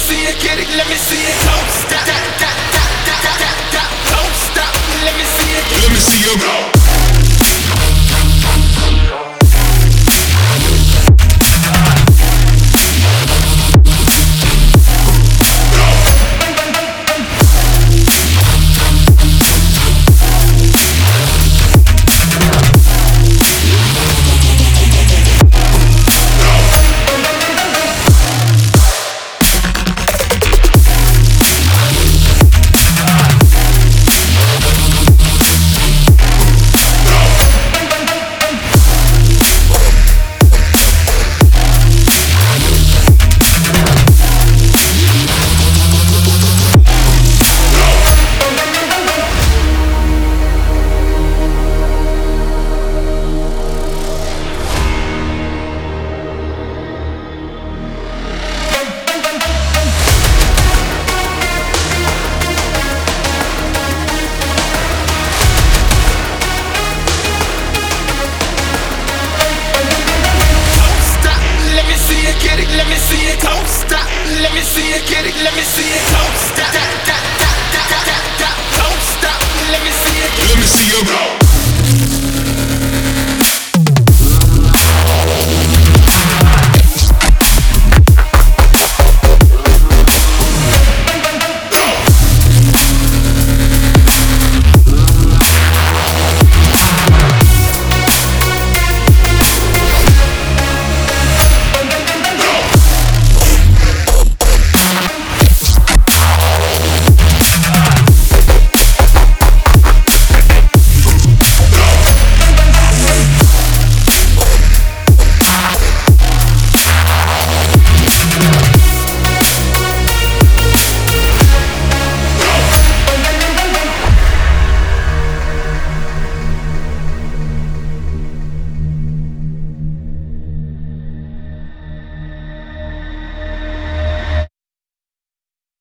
see it, get it, let me see it. Don't stop, don't stop, let me see it. Let me see it go. Let me see it, get it, let me see it, don't stop. Let me see it, get it, let me see it, don't stop.